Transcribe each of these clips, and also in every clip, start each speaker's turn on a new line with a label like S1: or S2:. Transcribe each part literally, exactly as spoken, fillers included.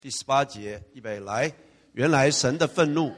S1: 第十八节，预备来。原来神的愤怒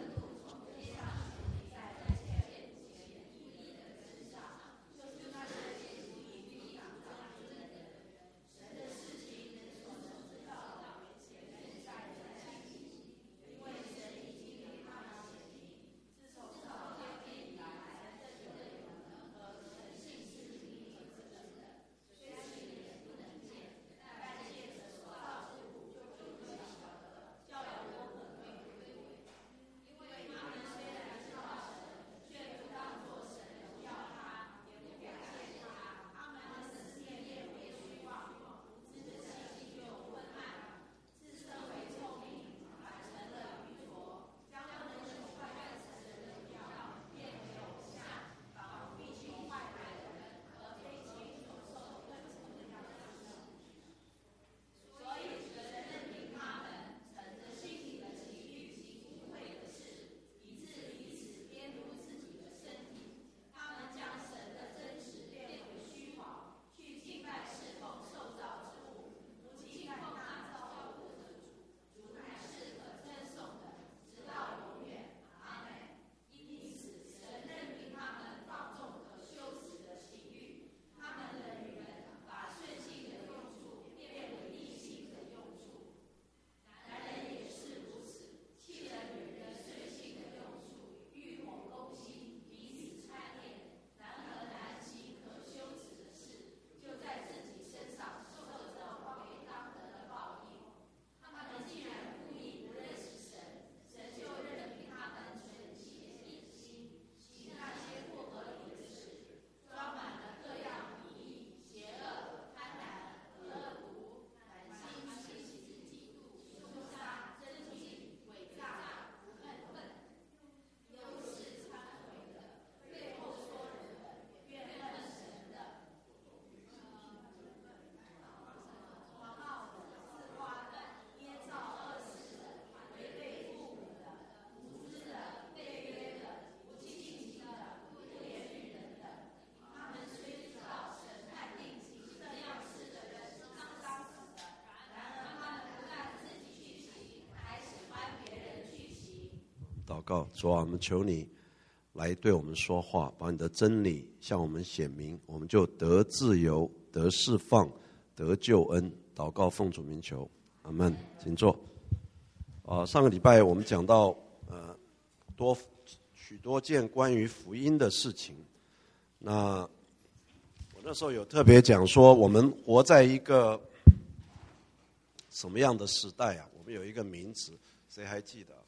S1: 祷告，主啊，我们求你来对我们说话，把你的真理向我们显明，我们就得自由、得释放、得救恩。祷告奉主名求，阿们。请坐。啊，上个礼拜我们讲到呃多许多件关于福音的事情。那我那时候有特别讲说，我们活在一个什么样的时代啊？我们有一个名词，谁还记得？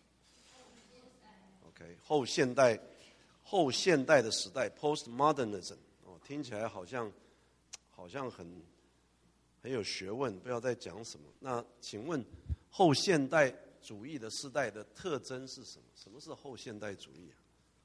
S1: 后现代，后现代的时代 ，postmodernism， 哦，听起来好像好像很很有学问，不知道在讲什么。那请问，后现代主义的时代的特征是什么？什么是后现代主义啊？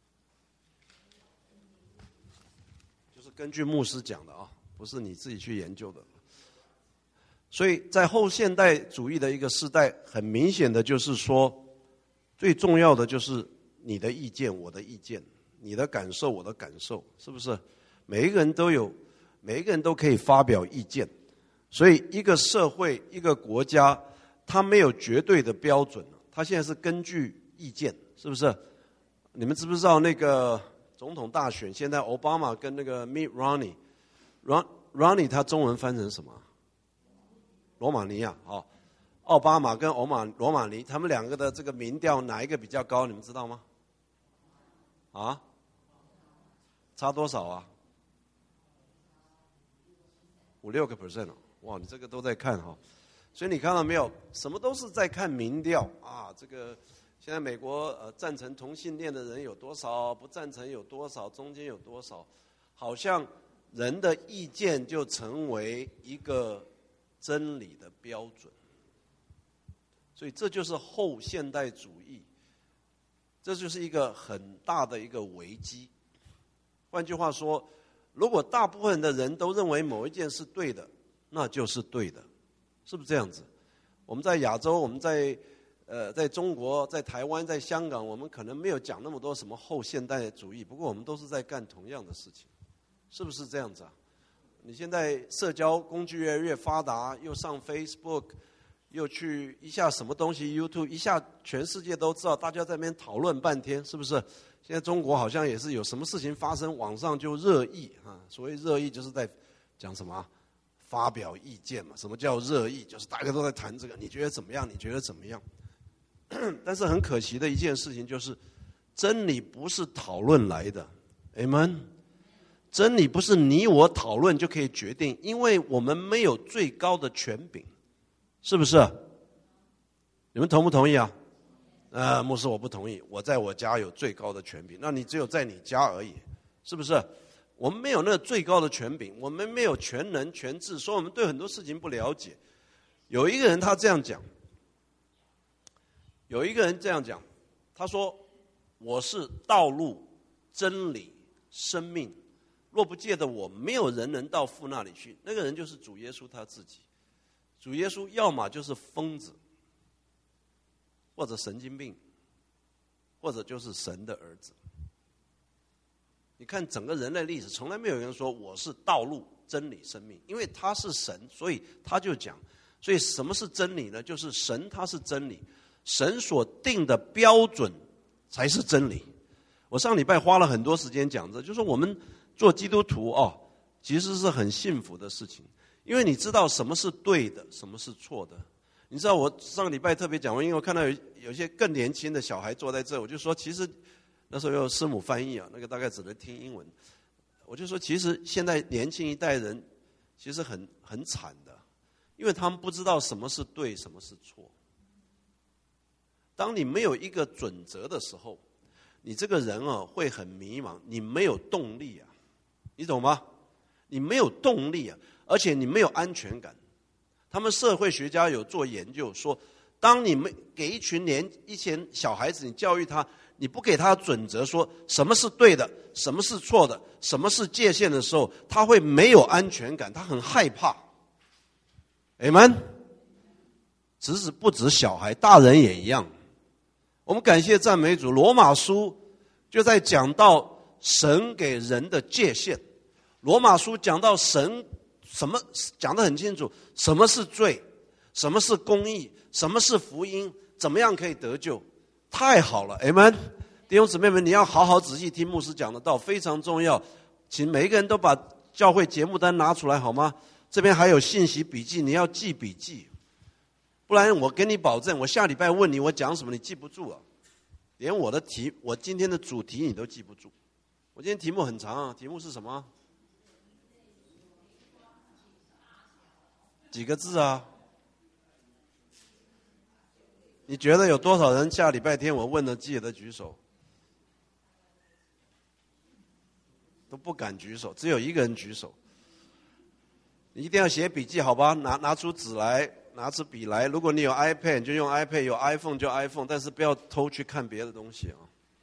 S1: 就是根据牧师讲的啊，不是你自己去研究的。所以在后现代主义的一个时代，很明显的就是说，最重要的就是你的意见，我的意见，你的感受，我的感受，是不是？每一个人都有，每一个人都可以发表意见。所以一个社会，一个国家，它没有绝对的标准，它现在是根据意见，是不是？你们知不知道那个总统大选，现在奥巴马跟那个 Mitt Romney，Romney 他中文翻成什么？罗马尼亚，哦，奥巴马跟欧马罗马尼，他们两个的这个民调哪一个比较高？你们知道吗？啊？差多少啊？五六个 percent 哦，哇，你这个都在看哈，所以你看到没有？什么都是在看民调啊。这个现在美国呃赞成同性恋的人有多少？不赞成有多少？中间有多少？好像人的意见就成为一个真理的标准。所以这就是后现代主义，这就是一个很大的一个危机。换句话说，如果大部分的人都认为某一件是对的，那就是对的，是不是这样子？我们在亚洲，我们在呃，在中国，在台湾，在香港，我们可能没有讲那么多什么后现代主义，不过我们都是在干同样的事情，是不是这样子啊？你现在社交工具越来越发达，又上 Facebook， 又去一下什么东西 YouTube， 一下全世界都知道，大家在那边讨论半天，是不是？现在中国好像也是有什么事情发生，网上就热议啊。所谓热议，就是在讲什么？发表意见嘛。什么叫热议？就是大家都在谈这个，你觉得怎么样？你觉得怎么样？但是很可惜的一件事情就是，真理不是讨论来的 ，Amen。真理不是你我讨论就可以决定，因为我们没有最高的权柄。是不是？你们同不同意啊？呃，牧师我不同意，我在我家有最高的权柄，那你只有在你家而已，是不是？我们没有那个最高的权柄，我们没有全能全智，所以我们对很多事情不了解。有一个人他这样讲，有一个人这样讲，他说：“我是道路、真理、生命，若不借着我，没有人能到父那里去。”那个人就是主耶稣他自己。主耶稣要么就是疯子，或者神经病，或者就是神的儿子。你看整个人类历史，从来没有人说我是道路、真理、生命，因为他是神，所以他就讲。所以什么是真理呢？就是神他是真理，神所定的标准才是真理。我上礼拜花了很多时间讲这，就是我们做基督徒哦，其实是很幸福的事情。因为你知道什么是对的，什么是错的。你知道我上个礼拜特别讲过，因为我看到有有些更年轻的小孩坐在这，我就说其实那时候有师母翻译啊，那个大概只能听英文。我就说其实现在年轻一代人其实很很惨的，因为他们不知道什么是对，什么是错。当你没有一个准则的时候，你这个人啊会很迷茫，你没有动力啊，你懂吗？你没有动力啊。而且你没有安全感。他们社会学家有做研究说，当你们给一群年一群小孩子，你教育他，你不给他准则，说什么是对的，什么是错的，什么是界限的时候，他会没有安全感，他很害怕。Amen。只是不止小孩，大人也一样。我们感谢赞美主，罗马书就在讲到神给人的界限。罗马书讲到神。什么讲得很清楚？什么是罪？什么是公义？什么是福音？怎么样可以得救？太好了 ，Amen！ 弟兄姊妹们，你要好好仔细听牧师讲的道，非常重要。请每一个人都把教会节目单拿出来好吗？这边还有信息笔记，你要记笔记，不然我跟你保证，我下礼拜问你我讲什么，你记不住啊。连我的题，我今天的主题你都记不住。我今天题目很长啊，题目是什么？几个字啊？你觉得有多少人下礼拜天我问了记得举手？都不敢举手，只有一个人举手。你一定要写笔记好吧？拿拿出纸来，拿出笔来。如果你有 iPad 就用 iPad， 有 iPhone 就 iPhone， 但是不要偷去看别的东西啊。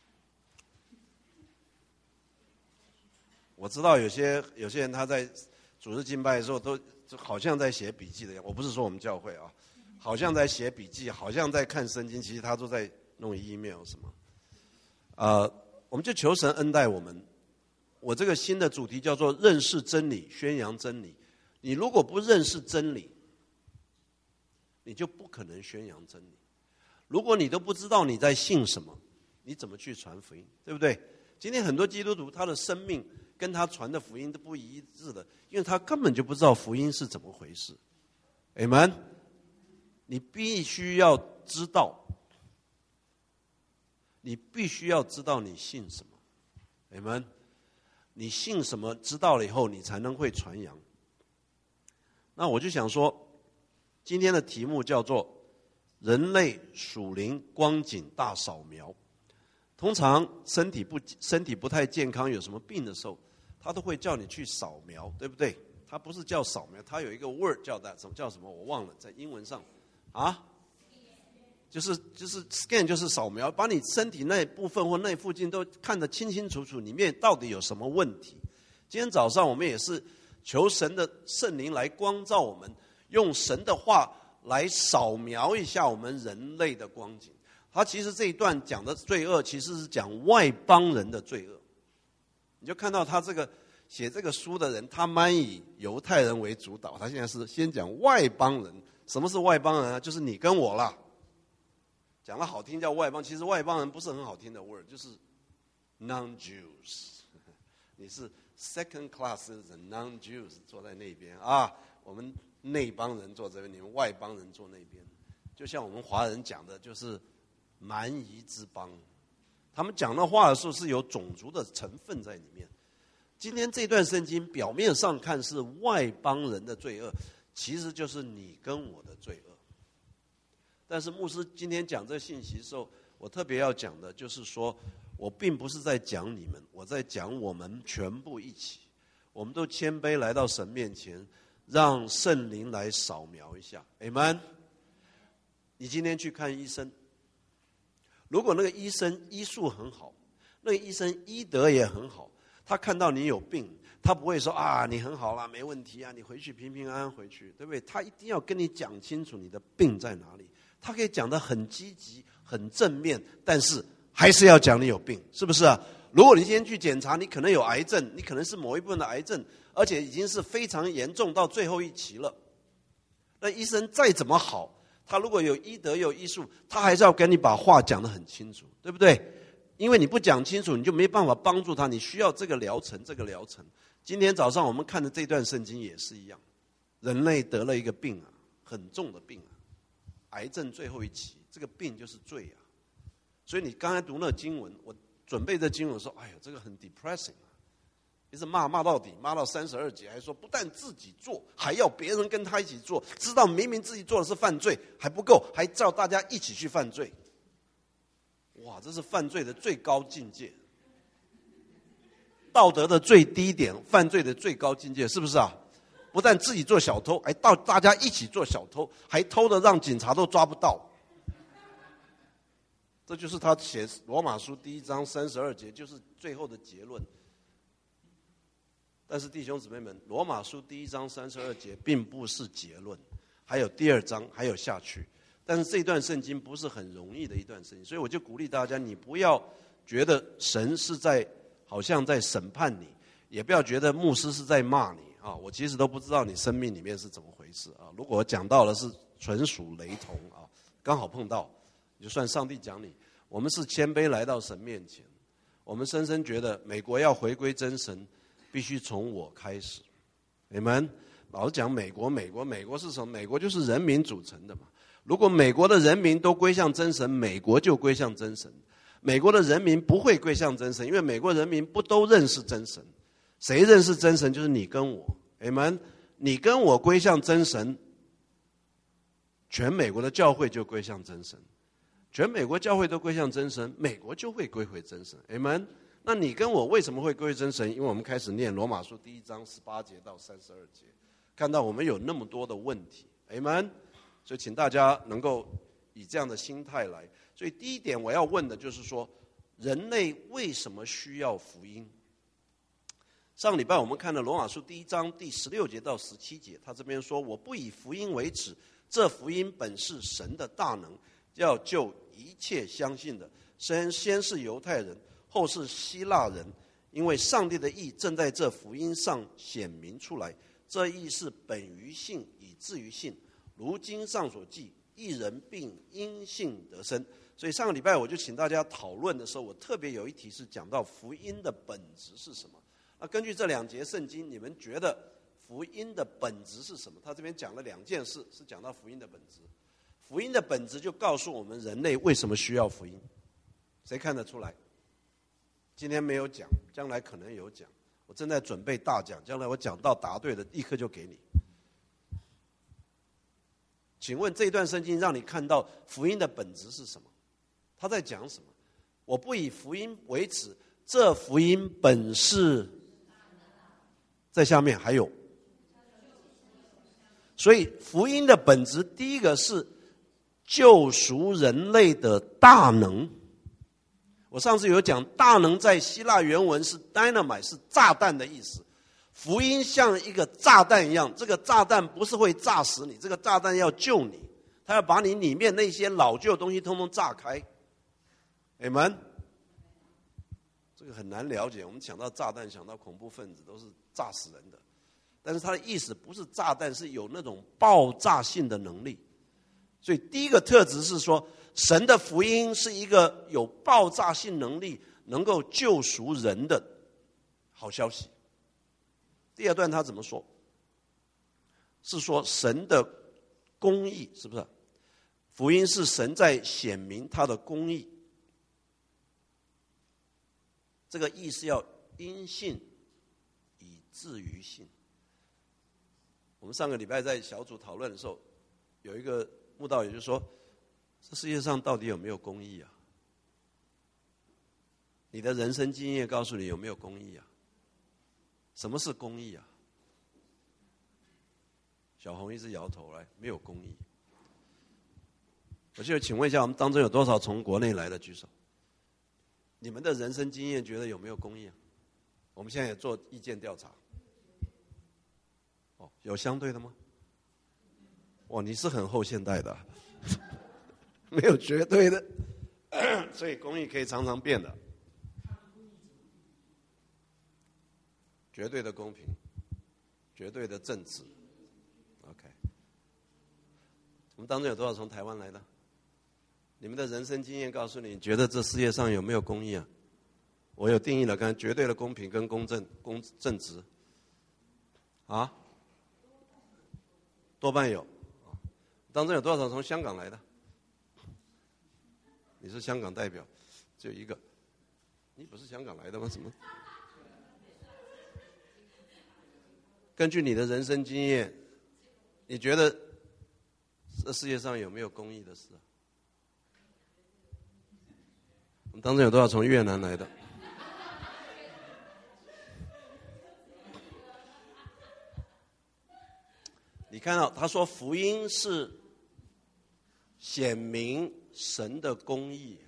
S1: 我知道有些有些人他在主日敬拜的时候都好像在写笔记的样子，我不是说我们教会啊，好像在写笔记，好像在看圣经，其实他都在弄 email 什么。呃，我们就求神恩待我们。我这个新的主题叫做认识真理，宣扬真理。你如果不认识真理，你就不可能宣扬真理。如果你都不知道你在信什么，你怎么去传福音，对不对？今天很多基督徒他的生命跟他传的福音都不一致的，因为他根本就不知道福音是怎么回事。Amen。你必须要知道，你必须要知道你信什么。Amen。你信什么，知道了以后，你才能会传扬。那我就想说，今天的题目叫做人类属灵光景大扫描。通常身体不身体不太健康，有什么病的时候，他都会叫你去扫描，对不对？他不是叫扫描，他有一个 word 叫的，什么叫什么我忘了，在英文上啊，就是就是 scan 就是扫描，把你身体那部分或那附近都看得清清楚楚，里面到底有什么问题。今天早上我们也是求神的圣灵来光照我们，用神的话来扫描一下我们人类的光景。他其实这一段讲的罪恶，其实是讲外邦人的罪恶。你就看到他这个写这个书的人，他蛮以犹太人为主导，他现在是先讲外邦人什么是外邦人啊？就是你跟我啦。讲得好听叫外邦，其实外邦人不是很好听的 word， 就是 non-Jews。你是 second class 的 non-Jews 坐在那边啊，我们内邦人坐这边，你们外邦人坐那边。就像我们华人讲的，就是蛮夷之邦。他们讲的话的时候是有种族的成分在里面。今天这段圣经表面上看是外邦人的罪恶，其实就是你跟我的罪恶。但是牧师今天讲这个信息的时候，我特别要讲的就是说，我并不是在讲你们，我在讲我们全部一起，我们都谦卑来到神面前，让圣灵来扫描一下。Amen。你今天去看医生，如果那个医生医术很好，那个医生医德也很好，他看到你有病，他不会说啊你很好啦，没问题啊，你回去平平安安回去，对不对？他一定要跟你讲清楚你的病在哪里。他可以讲得很积极很正面，但是还是要讲你有病，是不是啊？如果你今天去检查，你可能有癌症，你可能是某一部分的癌症，而且已经是非常严重到最后一期了，那医生再怎么好，他如果有医德有医术，他还是要跟你把话讲得很清楚，对不对？因为你不讲清楚，你就没办法帮助他，你需要这个疗程这个疗程。今天早上我们看的这段圣经也是一样，人类得了一个病啊，很重的病啊，癌症最后一期，这个病就是罪啊。所以你刚才读那个经文，我准备这经文说，哎呀，这个很 depressing 啊，一直骂骂到底，骂到三十二节，还说不但自己做，还要别人跟他一起做，知道明明自己做的是犯罪还不够，还叫大家一起去犯罪。哇，这是犯罪的最高境界，道德的最低点，犯罪的最高境界，是不是啊？不但自己做小偷，还到大家一起做小偷，还偷的让警察都抓不到。这就是他写罗马书第一章三十二节，就是最后的结论。但是弟兄姊妹们，罗马书第一章三十二节并不是结论，还有第二章，还有下去。但是这段圣经不是很容易的一段圣经，所以我就鼓励大家，你不要觉得神是在好像在审判你，也不要觉得牧师是在骂你啊！我其实都不知道你生命里面是怎么回事啊！如果我讲到的是纯属雷同啊，刚好碰到，就算上帝讲你。我们是谦卑来到神面前，我们深深觉得美国要回归真神，必须从我开始。你们老是讲美国，美国，美国是什么？美国就是人民组成的嘛。如果美国的人民都归向真神，美国就归向真神。美国的人民不会归向真神，因为美国人民不都认识真神。谁认识真神？就是你跟我。你们，你跟我归向真神，全美国的教会就归向真神。全美国教会都归向真神，美国就会归回真神。Amen。那你跟我为什么会归回真神？因为我们开始念罗马书第一章十八节到三十二节，看到我们有那么多的问题。Amen。所以请大家能够以这样的心态来。所以第一点我要问的就是说，人类为什么需要福音？上礼拜我们看了罗马书第一章第十六节到十七节，他这边说，我不以福音为耻，这福音本是神的大能，要救一切相信的，先先是犹太人，后是希腊人，因为上帝的义正在这福音上显明出来。这义是本于信，以至于信。如经上所记，义人并因信得生。所以上个礼拜我就请大家讨论的时候，我特别有一题是讲到福音的本质是什么。那根据这两节圣经，你们觉得福音的本质是什么？他这边讲了两件事，是讲到福音的本质。福音的本质就告诉我们人类为什么需要福音。谁看得出来？今天没有讲，将来可能有讲。我正在准备大讲，将来我讲到答对的，立刻就给你。请问这段圣经让你看到福音的本质是什么？他在讲什么？我不以福音为耻，这福音本是，在下面还有。所以福音的本质，第一个是救赎人类的大能。我上次有讲，大能在希腊原文是 dynamite， 是炸弹的意思。福音像一个炸弹一样，这个炸弹不是会炸死你，这个炸弹要救你，它要把你里面那些老旧的东西通通炸开。Amen。这个很难了解，我们想到炸弹，想到恐怖分子，都是炸死人的。 但是它的意思不是炸弹，是有那种爆炸性的能力。所以第一个特质是说，神的福音是一个有爆炸性能力，能够救赎人的好消息。第二段他怎么说？是说神的公义，是不是？福音是神在显明他的公义。这个义是要因信以至于信。我们上个礼拜在小组讨论的时候，有一个慕道也就说，这世界上到底有没有公义啊？你的人生经验告诉你有没有公义啊？什么是公义啊？小红一直摇头，来，没有公义。我就请问一下，我们当中有多少从国内来的举手？你们的人生经验觉得有没有公义啊？我们现在也做意见调查。哦，有相对的吗？哇，你是很后现代的、啊，没有绝对的，所以公义可以常常变的。绝对的公平，绝对的正直。OK， 我们当中有多少从台湾来的？你们的人生经验告诉你，你觉得这世界上有没有公义啊？我有定义了，刚才绝对的公平跟公正、公正直，啊，多半有。当中有多少从香港来的？你是香港代表，只有一个。你不是香港来的吗？怎么？根据你的人生经验，你觉得这世界上有没有公义的事啊？我们当中有多少从越南来的？你看到他说福音是显明神的公义，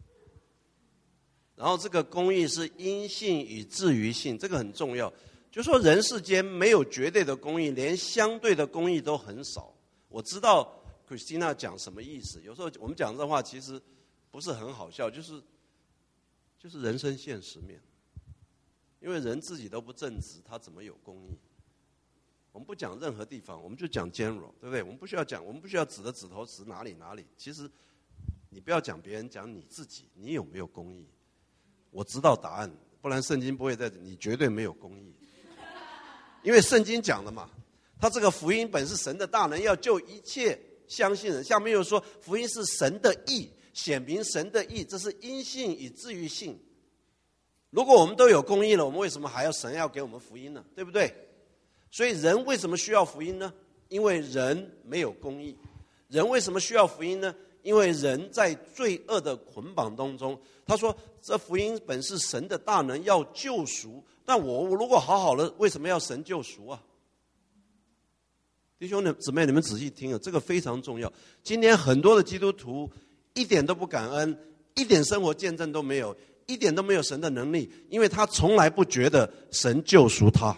S1: 然后这个公义是因信以至于信，这个很重要。就说人世间没有绝对的公义，连相对的公义都很少。我知道 Christina 讲什么意思，有时候我们讲这话其实不是很好笑，就是就是人生现实面。因为人自己都不正直，他怎么有公义？我们不讲任何地方，我们就讲 general， 对不对？我们不需要讲，我们不需要指着指头指哪里哪里。其实你不要讲别人，讲你自己，你有没有公义？我知道答案，不然圣经不会在这，你绝对没有公义。因为圣经讲了嘛，他这个福音本是神的大能，要救一切相信人。下面又说福音是神的义，显明神的义，这是因信以至于信。如果我们都有公义了，我们为什么还要神要给我们福音呢？对不对？所以人为什么需要福音呢？因为人没有公义。人为什么需要福音呢？因为人在罪恶的捆绑当中。他说这福音本是神的大能，要救赎。但我如果好好的，为什么要神救赎啊？弟兄姊妹，你们仔细听啊，这个非常重要。今天很多的基督徒一点都不感恩，一点生活见证都没有，一点都没有神的能力，因为他从来不觉得神救赎他。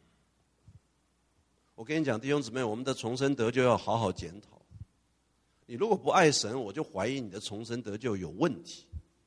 S1: 我跟你讲，弟兄姊妹，我们的重生得救要好好检讨。你如果不爱神，我就怀疑你的重生得救有问题。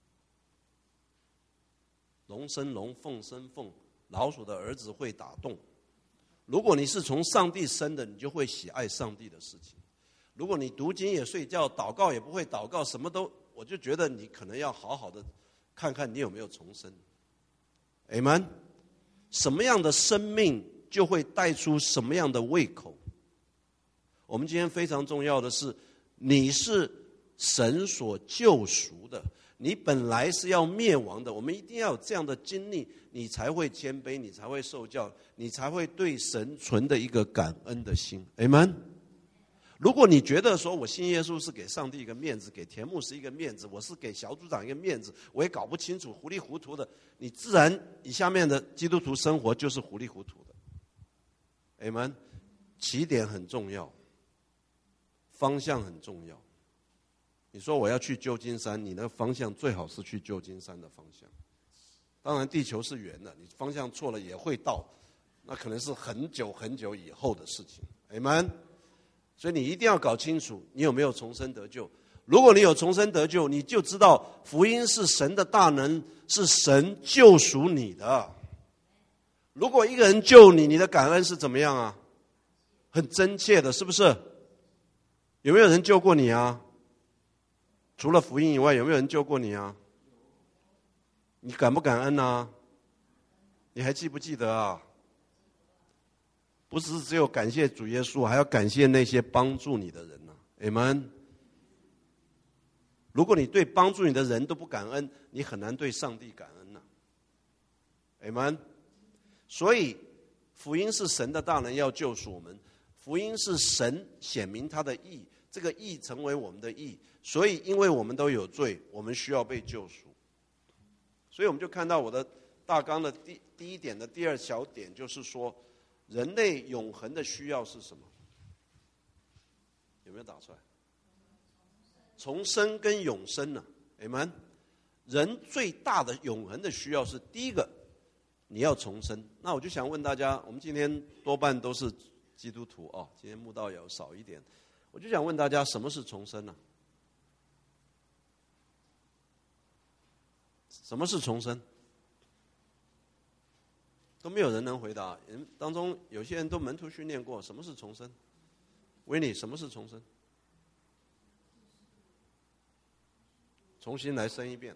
S1: 龙生龙，凤生凤，老鼠的儿子会打洞。如果你是从上帝生的，你就会喜爱上帝的事情。如果你读经也睡觉，祷告也不会祷告，什么都，我就觉得你可能要好好的看看你有没有重生。Amen。什么样的生命就会带出什么样的胃口。我们今天非常重要的是，你是神所救赎的，你本来是要灭亡的。我们一定要有这样的经历，你才会谦卑，你才会受教，你才会对神存的一个感恩的心。 Amen。 如果你觉得说我信耶稣是给上帝一个面子，给田牧师一个面子，我是给小组长一个面子，我也搞不清楚，糊里糊涂的，你自然你下面的基督徒生活就是糊里糊涂的。 Amen。 起点很重要，方向很重要。你说我要去旧金山，你的方向最好是去旧金山的方向。当然地球是圆的，你方向错了也会到，那可能是很久很久以后的事情。 Amen。 所以你一定要搞清楚你有没有重生得救。如果你有重生得救，你就知道福音是神的大能，是神救赎你的。 如果一个人救你，你的感恩是怎么样啊？很真切的，是不是？有没有人救过你啊？除了福音以外，有没有人救过你啊？你感不感恩啊？你还记不记得啊？不是只有感谢主耶稣，还要感谢那些帮助你的人啊。Amen。如果你对帮助你的人都不感恩，你很难对上帝感恩啊。Amen。所以福音是神的大能要救赎我们，福音是神显明他的义，这个义成为我们的义，所以因为我们都有罪，我们需要被救赎。所以我们就看到我的大纲的第第一点的第二小点，就是说人类永恒的需要是什么？有没有打出来？重生跟永生呢、啊、Amen。 人最大的永恒的需要是第一个，你要重生。那我就想问大家，我们今天多半都是基督徒哦，今天慕道友少一点，我就想问大家，什么是重生呢、啊？什么是重生？都没有人能回答。人当中有些人都门徒训练过，什么是重生？维尼，什么是重生？重新来生一遍。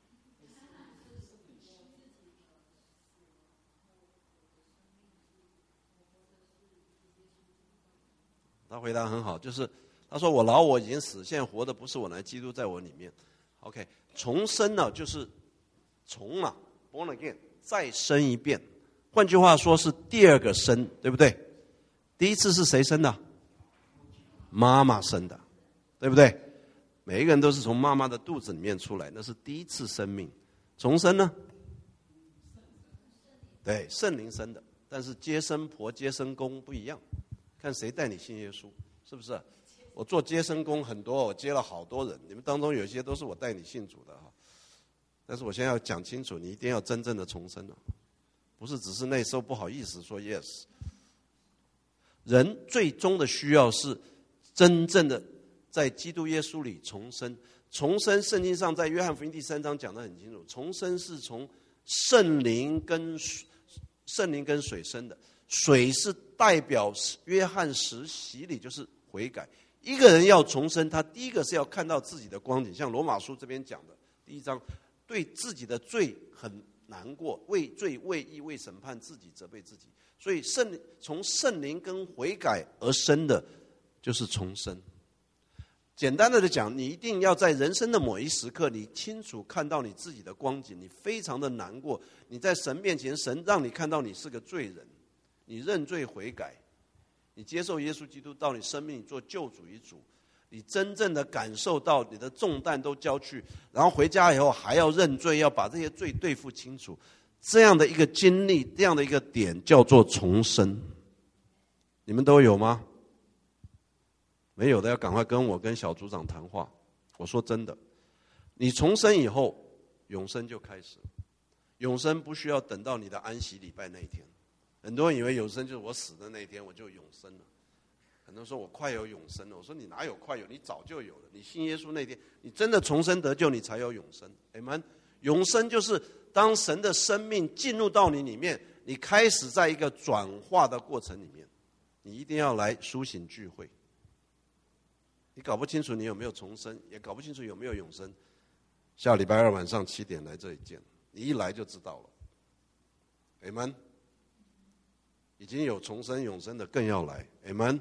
S1: 他回答很好，就是他说我老我已经死，现在活的不是我来，基督在我里面。OK， 重生呢就是重嘛 ，born again， 再生一遍。换句话说是第二个生，对不对？第一次是谁生的？妈妈生的，对不对？每一个人都是从妈妈的肚子里面出来，那是第一次生命。重生呢？对，圣灵生的，但是接生婆、接生公不一样，看谁带你信耶稣，是不是？我做接生公很多，我接了好多人，你们当中有些都是我带你信主的哈。但是我现在要讲清楚，你一定要真正的重生了，不是只是那时候不好意思说 yes。人最终的需要是真正的在基督耶稣里重生。重生，圣经上在约翰福音第三章讲得很清楚，重生是从圣灵跟圣灵跟水生的。水是代表约翰时洗礼，就是悔改。一个人要重生，他第一个是要看到自己的光景，像罗马书这边讲的第一章，对自己的罪很难过，为罪为义为审判自己，责备自己。所以圣从圣灵跟悔改而生的就是重生。简单的讲，你一定要在人生的某一时刻，你清楚看到你自己的光景，你非常的难过，你在神面前，神让你看到你是个罪人，你认罪悔改，你接受耶稣基督到你生命里做救主一主，你真正的感受到你的重担都交去，然后回家以后还要认罪，要把这些罪对付清楚，这样的一个经历，这样的一个点叫做重生。你们都有吗？没有的要赶快跟我跟小组长谈话。我说真的，你重生以后，永生就开始了。永生不需要等到你的安息礼拜那一天。很多人以为永生就是我死的那一天我就永生了。很多人说我快有永生了，我说你哪有快有，你早就有了。你信耶稣那天，你真的重生得救，你才有永生。Amen。永生就是当神的生命进入到你里面，你开始在一个转化的过程里面，你一定要来苏醒聚会。你搞不清楚你有没有重生，也搞不清楚有没有永生，下礼拜二晚上七点来这里见，你一来就知道了。Amen。已经有重生永生的更要来。Amen。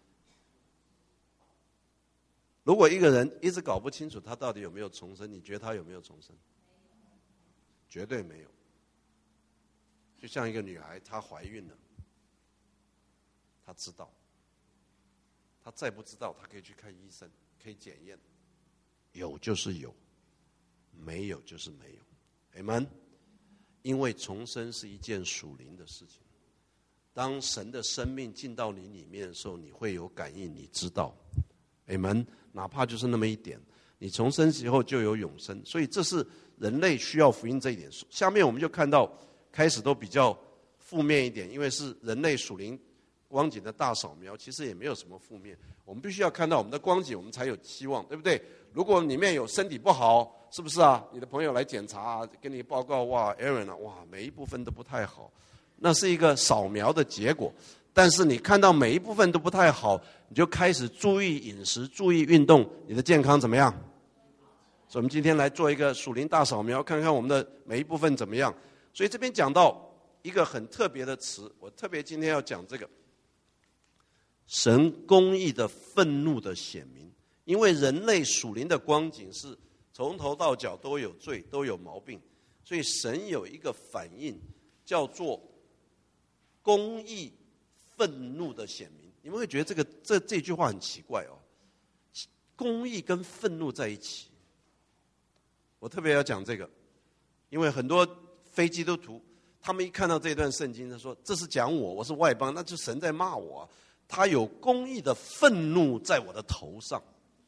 S1: 如果一个人一直搞不清楚他到底有没有重生，你觉得他有没有重生？绝对没有。就像一个女孩，她怀孕了，她知道。他再不知道，他可以去看医生，可以检验，有就是有，没有就是没有。 Amen。 因为重生是一件属灵的事情，当神的生命进到你里面的时候，你会有感应，你知道。 Amen。 哪怕就是那么一点，你重生以后就有永生，所以这是人类需要福音这一点。下面我们就看到开始都比较负面一点，因为是人类属灵光景的大扫描，其实也没有什么负面。我们必须要看到我们的光景，我们才有希望，对不对？如果里面有身体不好，是不是啊？你的朋友来检查，跟你报告，哇 ，Aaron 啊，哇，每一部分都不太好， 那是一个扫描的结果。但是你看到每一部分都不太好，你就开始注意饮食，注意运动，你的健康怎么样？所以我们今天来做一个属灵大扫描，看看我们的每一部分怎么样。所以这边讲到一个很特别的词，我特别今天要讲这个神公义的愤怒的显明。因为人类属灵的光景是从头到脚都有罪，都有毛病，所以神有一个反应叫做公义愤怒的显明。你们会觉得这个这这句话很奇怪哦，公义跟愤怒在一起。我特别要讲这个，因为很多非基督徒他们一看到这段圣经，他说这是讲我，我是外邦，那就神在骂我啊，他有公义的愤怒在我的头上。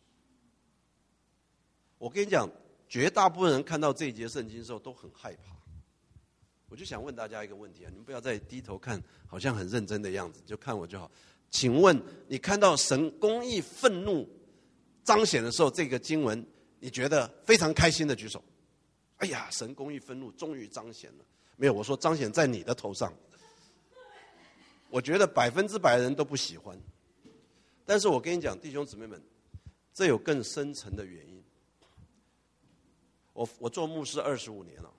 S1: 我跟你讲，绝大部分人看到这一节圣经的时候都很害怕。我就想问大家一个问题啊，你们不要再低头看，好像很认真的样子，就看我就好。请问你看到神公义愤怒彰显的时候，这个经文你觉得非常开心的举手。哎呀，神公义愤怒终于彰显了。没有，我说彰显在你的头上。我觉得百分之百的人都不喜欢。但是我跟你讲，弟兄姊妹们，这有更深层的原因。我我做牧师二十五年了，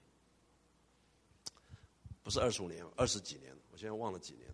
S1: 不是二十五年，二十几年了，我现在忘了几年，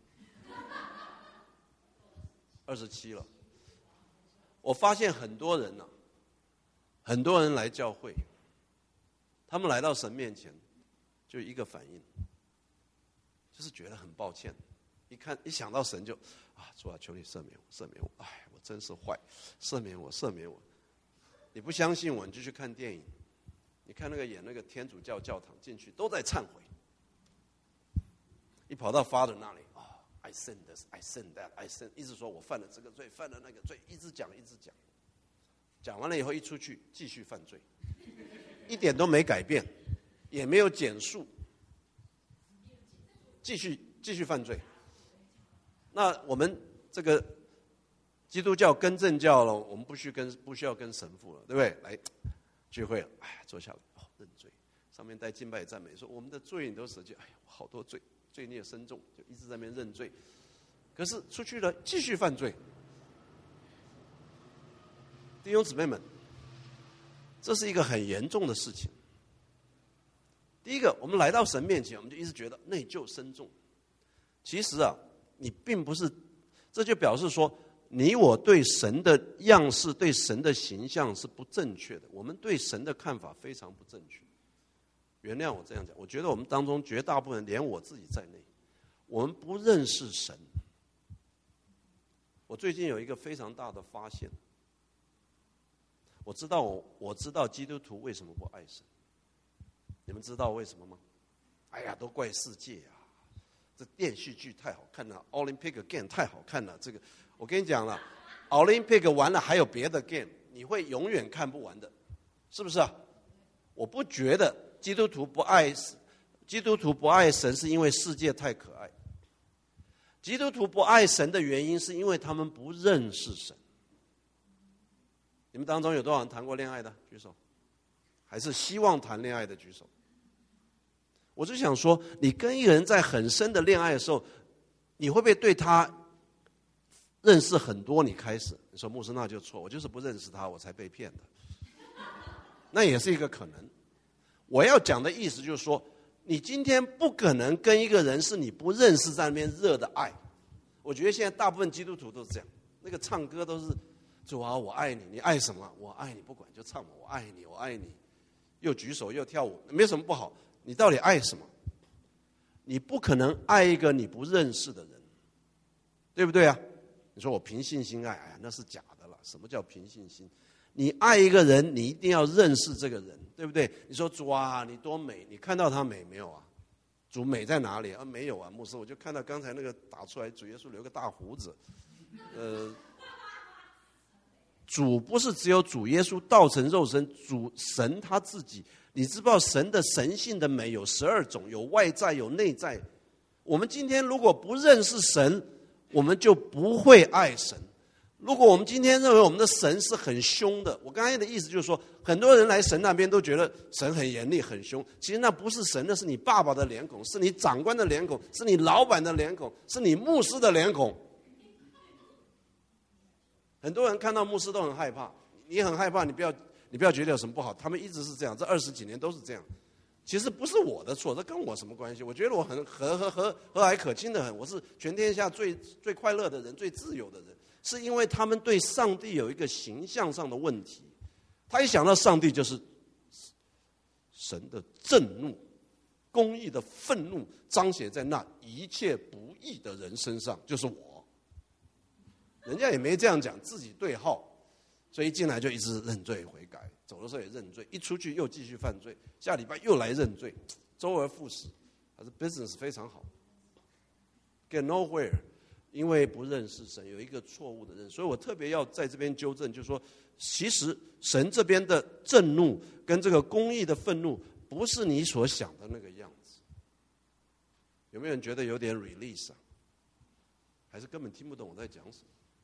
S1: 二十七了。我发现很多人呢、啊，很多人来教会，他们来到神面前，就一个反应，就是觉得很抱歉。一看一想到神就啊，主啊，求你赦免我，赦免我，哎，我真是坏，赦免我，赦免我。你不相信我，你就去看电影。你看那个演那个天主教教堂进去都在忏悔，一跑到 Father 那里，哦 ，I sin this, I sin that, I sin， 一直说我犯了这个罪，犯了那个罪，一直讲一直讲，讲完了以后一出去继续犯罪，一点都没改变，也没有减数，继续继续犯罪。那我们这个基督教更正教了，我们不需跟不需要跟神父了，对不对？来。聚会了，哎，坐下来，哦，认罪。上面带敬拜赞美，说我们的罪你都舍弃，哎呀，好多罪，罪孽深重，就一直在那边认罪。可是出去了，继续犯罪。弟兄姊妹们，这是一个很严重的事情。第一个，我们来到神面前，我们就一直觉得内疚深重。其实啊，你并不是，这就表示说。你我对神的样式、对神的形象是不正确的，我们对神的看法非常不正确。原谅我这样讲，我觉得我们当中绝大部分人，连我自己在内，我们不认识神。我最近有一个非常大的发现，我知道我我知道基督徒为什么不爱神，你们知道为什么吗？哎呀，都怪世界啊！这电视剧太好看了 ，Olympic Game 太好看了，这个。我跟你讲了 ，Olympic 完了还有别的 game， 你会永远看不完的，是不是啊？我不觉得基督徒不爱基督徒不爱神是因为世界太可爱，基督徒不爱神的原因是因为他们不认识神。你们当中有多少人谈过恋爱的？举手。还是希望谈恋爱的举手。我就想说，你跟一个人在很深的恋爱的时候，你会不会对他认识很多？你开始你说牧师那就错，我就是不认识他，我才被骗的，那也是一个可能。我要讲的意思就是说，你今天不可能跟一个人是你不认识在那边热的爱。我觉得现在大部分基督徒都是这样，那个唱歌都是主啊我爱你，你爱什么？我爱你，不管就唱我爱你，我爱你，又举手又跳舞，没有什么不好。你到底爱什么？你不可能爱一个你不认识的人，对不对啊？你说我凭信心爱，哎呀，那是假的了。什么叫凭信心？你爱一个人，你一定要认识这个人，对不对？你说主啊，你多美，你看到他美没有啊？主美在哪里啊？没有啊，牧师，我就看到刚才那个打出来，主耶稣留个大胡子。呃，主不是只有主耶稣道成肉身，主神他自己，你知不知道神的神性的美有十二种，有外在有内在。我们今天如果不认识神，我们就不会爱神。 如果我们今天认为我们的神是很凶的，我刚才的意思就是说，很多人来神那边都觉得神很严厉很凶，其实那不是神，那是你爸爸的脸孔，是你长官的脸孔，是你老板的脸孔，是你牧师的脸孔。很多人看到牧师都很害怕，你很害怕，你不要你不要觉得有什么不好，他们一直是这样，这二十几年都是这样。其实不是我的错，这跟我什么关系？我觉得我很和和和和蔼可亲的很，我是全天下最最快乐的人，最自由的人。是因为他们对上帝有一个形象上的问题，他一想到上帝就是神的震怒、公义的愤怒彰显在那一切不义的人身上，就是我。人家也没这样讲，自己对号，所以一进来就一直认罪悔改，走的时候也认罪，一出去又继续犯罪，下礼拜又来认罪，周而复始，还是 business 非常好 ，get nowhere。因为不认识神，有一个错误的认识，所以我特别要在这边纠正，就是说，其实神这边的震怒跟这个公义的愤怒，不是你所想的那个样子。有没有人觉得有点 release 啊？还是根本听不懂我在讲什么？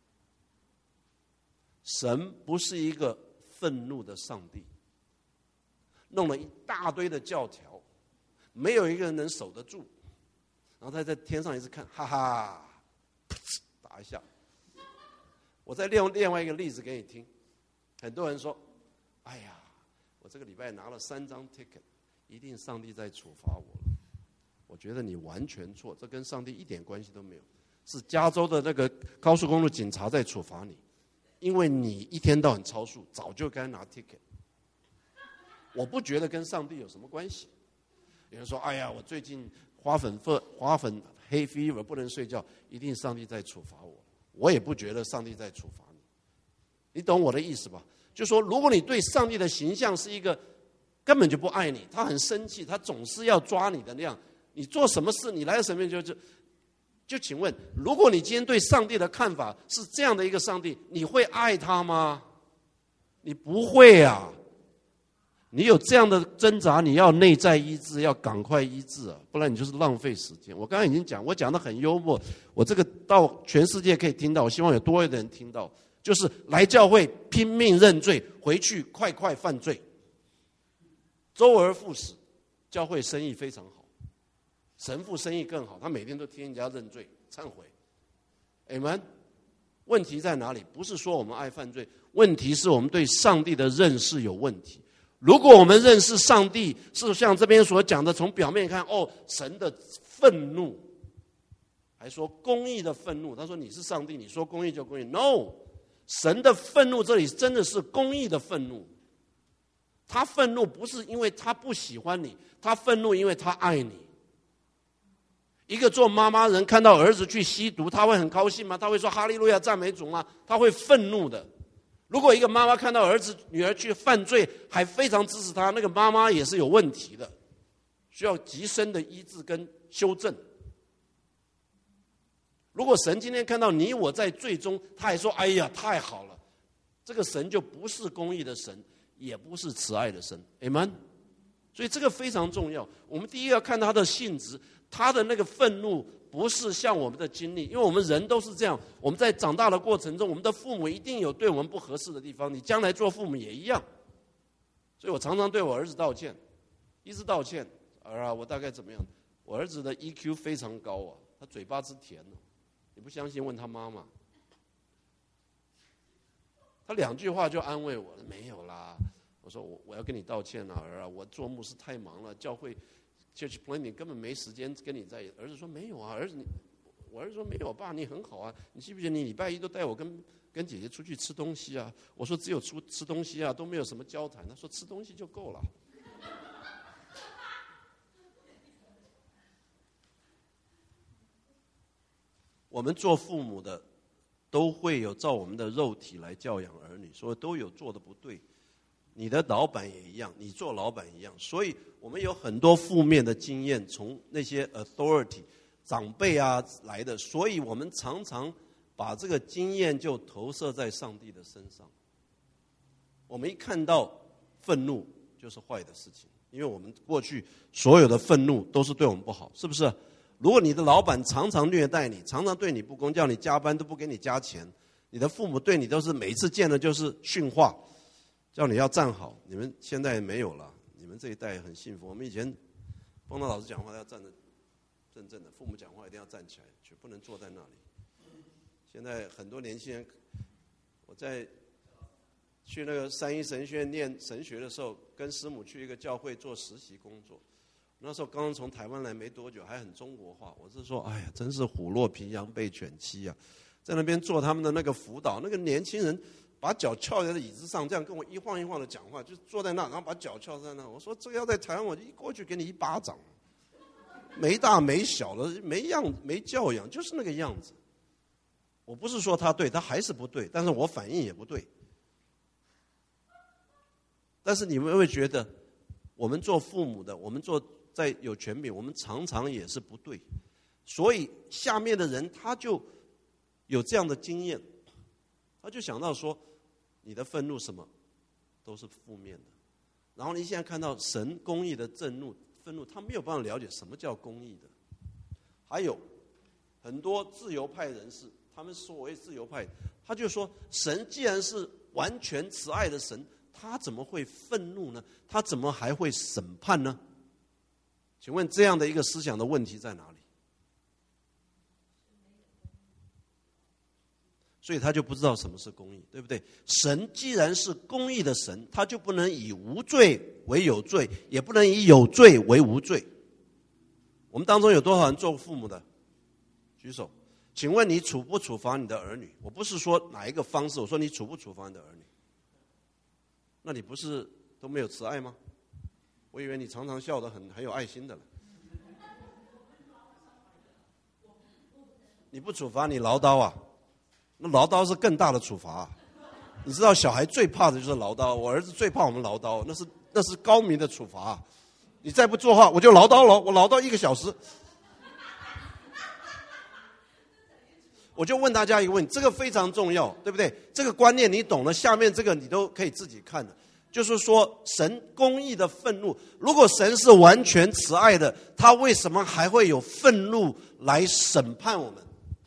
S1: 神不是一个愤怒的上帝，弄了一大堆的教条，没有一个人能守得住，然后他在天上一直看，哈哈。打一下，我再利用另外一个例子给你听。很多人说：“哎呀，我这个礼拜拿了三张 ticket， 一定上帝在处罚我了。”我觉得你完全错，这跟上帝一点关系都没有，是加州的那个高速公路警察在处罚你，因为你一天到晚超速，早就该拿 ticket。我不觉得跟上帝有什么关系。有人说：“哎呀，我最近花粉粉花粉。”黑 fever 不能睡觉，一定上帝在处罚我。我也不觉得上帝在处罚你，你懂我的意思吧？就说如果你对上帝的形象是一个根本就不爱你，他很生气，他总是要抓你的那样，你做什么事，你来到神面前就就就请问，如果你今天对上帝的看法是这样的一个上帝，你会爱他吗？你不会啊。你有这样的挣扎，你要内在医治，要赶快医治啊，不然你就是浪费时间。我刚才已经讲，我讲得很幽默，我这个到全世界可以听到，我希望有多一点人听到，就是来教会拼命认罪，回去快快犯罪，周而复始。教会生意非常好，神父生意更好，他每天都听人家认罪忏悔。Amen。问题在哪里？不是说我们爱犯罪，问题是我们对上帝的认识有问题。如果我们认识上帝是像这边所讲的，从表面看，哦，神的愤怒，还说公义的愤怒。他说你是上帝，你说公义就公义。No， 神的愤怒这里真的是公义的愤怒。他愤怒不是因为他不喜欢你，他愤怒因为他爱你。一个做妈妈人看到儿子去吸毒，他会很高兴吗？他会说哈利路亚赞美主吗？他会愤怒的。如果一个妈妈看到儿子女儿去犯罪，还非常支持他，那个妈妈也是有问题的，需要极深的医治跟修正。如果神今天看到你我在罪中，他还说哎呀太好了，这个神就不是公义的神，也不是慈爱的神。 Amen。 所以这个非常重要。我们第一个要看他的性质，他的那个愤怒不是像我们的经历，因为我们人都是这样，我们在长大的过程中，我们的父母一定有对我们不合适的地方，你将来做父母也一样。所以我常常对我儿子道歉，一直道歉。儿啊，我大概怎么样？我儿子的 E Q 非常高啊，他嘴巴之甜哦，你不相信问他妈妈。他两句话就安慰我了，没有啦。我说我我要跟你道歉啊，儿啊，我做牧师太忙了，教会 church planning 根本没时间跟你在一起。儿子说没有啊，儿子你，我儿子说没有，爸你很好啊，你记不记得你礼拜一都带我跟跟姐姐出去吃东西啊？我说只有出吃东西啊，都没有什么交谈。他说吃东西就够了。我们做父母的都会有照我们的肉体来教养儿女，所以都有做的不对。你的老板也一样，你做老板一样，所以我们有很多负面的经验，从那些 authority 长辈啊来的，所以我们常常把这个经验就投射在上帝的身上。我们一看到愤怒就是坏的事情，因为我们过去所有的愤怒都是对我们不好，是不是？如果你的老板常常虐待你，常常对你不公，叫你加班都不给你加钱， 你的父母对你都是每一次见了就是训话，叫你要站好。你们现在没有了，你们这一代很幸福。我们以前碰到老师讲话要站得正正的，父母讲话一定要站起来，绝不能坐在那里。现在很多年轻人，我在去那个三一神学院念神学的时候，跟师母去一个教会做实习工作。那时候刚刚从台湾来没多久，还很中国化。我是说，哎呀，真是虎落平阳被犬欺啊！在那边做他们的那个辅导，那个年轻人把脚翘在椅子上，这样跟我一晃一晃的讲话，就坐在那，然后把脚翘在那。我说这个要在台湾，我就一过去给你一巴掌，没大没小的，没样没教养，就是那个样子。我不是说他对，他还是不对，但是我反应也不对。但是你们会觉得，我们做父母的，我们做在有权柄，我们常常也是不对，所以下面的人他就有这样的经验，他就想到说，你的愤怒什么都是负面的，然后你现在看到神公义的震怒、愤怒，他没有办法了解什么叫公义的。还有很多自由派人士，他们所谓自由派，他就说，神既然是完全慈爱的神，他怎么会愤怒呢？他怎么还会审判呢？请问这样的一个思想的问题在哪里？所以他就不知道什么是公义，对不对？神既然是公义的神，他就不能以无罪为有罪，也不能以有罪为无罪。我们当中有多少人做父母的？举手。请问你处不处罚你的儿女？我不是说哪一个方式，我说你处不处罚你的儿女？那你不是都没有慈爱吗？我以为你常常笑得很很有爱心的了。你不处罚你唠叨啊？那唠叨是更大的处罚啊！你知道小孩最怕的就是唠叨，我儿子最怕我们唠叨，那是那是高明的处罚啊！你再不做话，我就唠叨了，我唠叨一个小时。我就问大家一个问题，这个非常重要，对不对？这个观念你懂了，下面这个你都可以自己看的。就是说，神公义的愤怒，如果神是完全慈爱的，他为什么还会有愤怒来审判我们？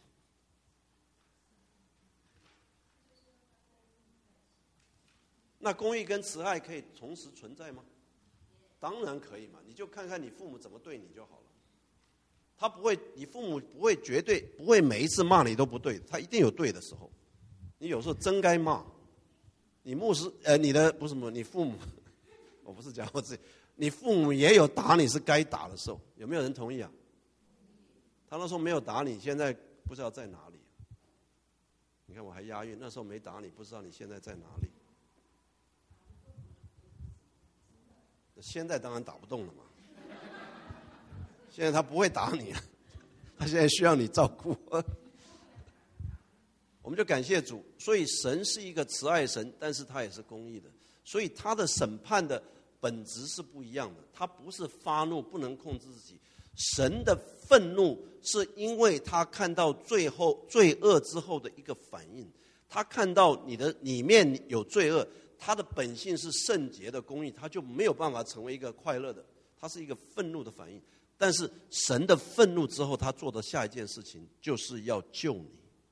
S1: 那公义跟慈爱可以同时存在吗？当然可以嘛，你就看看你父母怎么对你就好了。他不会，你父母不会绝对不会每一次骂你都不对，他一定有对的时候。你有时候真该骂。你牧师，呃，你的不是什么，你父母，我不是讲我自己，你父母也有打你是该打的时候，有没有人同意啊？他那时候没有打你，现在不知道在哪里。你看我还押韵，那时候没打你，不知道你现在在哪里。现在当然打不动了嘛。现在他不会打你了，他现在需要你照顾。我们就感谢主，所以神是一个慈爱神，但是他也是公义的，所以他的审判的本质是不一样的。他不是发怒不能控制自己，神的愤怒是因为他看到最后罪恶之后的一个反应，他看到你的里面有罪恶，他的本性是圣洁的公义，他就没有办法成为一个快乐的，他是一个愤怒的反应。但是神的愤怒之后，他做的下一件事情就是要救你。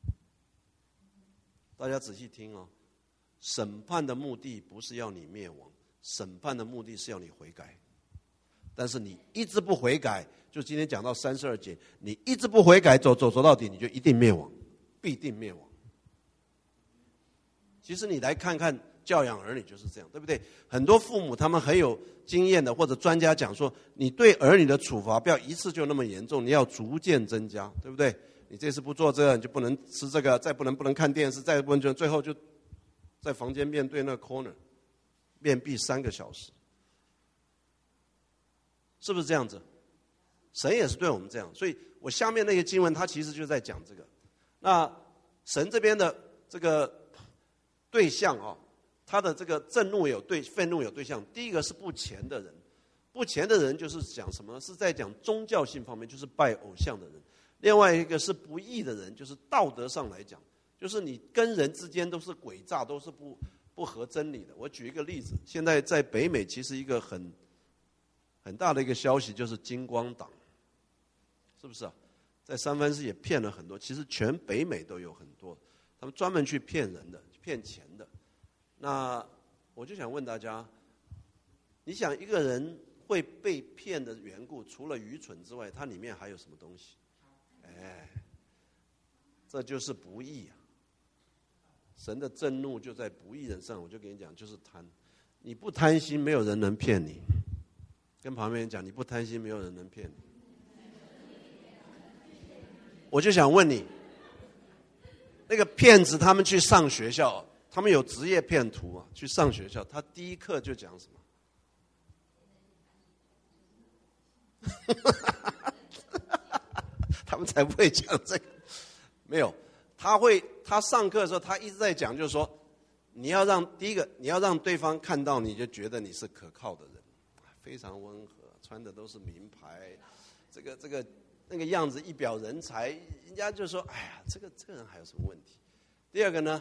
S1: 大家仔细听哦，审判的目的不是要你灭亡，审判的目的是要你悔改。但是你一直不悔改，就今天讲到三十二节，你一直不悔改，走走走到底，你就一定灭亡，必定灭亡。其实你来看看教养儿女就是这样，对不对？很多父母他们很有经验的，或者专家讲说，你对儿女的处罚不要一次就那么严重，你要逐渐增加，对不对？你这次不做这个，你就不能吃这个，再不能不能看电视，再不能就最后就在房间面对那个 corner 面壁三个小时，是不是这样子？神也是对我们这样，所以我下面那个经文，它其实就在讲这个。那神这边的这个对象啊，他的这个震怒有对，愤怒有对象。第一个是不虔的人，不虔的人就是讲什么？是在讲宗教性方面，就是拜偶像的人。另外一个是不义的人，就是道德上来讲，就是你跟人之间都是诡诈，都是不不合真理的。我举一个例子，现在在北美其实一个很很大的一个消息就是金光党，是不是啊？在三藩市也骗了很多，其实全北美都有很多， 他们专门去骗人的，骗钱的。那我就想问大家，你想一个人会被骗的缘故，除了愚蠢之外，它里面还有什么东西？哎，这就是不义啊！神的震怒就在不义人上。我就跟你讲，就是贪。你不贪心，没有人能骗你。跟旁边人讲，你不贪心，没有人能骗你。我就想问你，那个骗子他们去上学校，他们有职业骗徒啊，去上学校，他第一课就讲什么？他们才不会讲这个。没有，他会，他上课的时候，他一直在讲，就是说，你要让第一个，你要让对方看到，你就觉得你是可靠的人，非常温和，穿的都是名牌，这个这个那个样子，一表人才，人家就说，哎呀，这个这个人还有什么问题？第二个呢，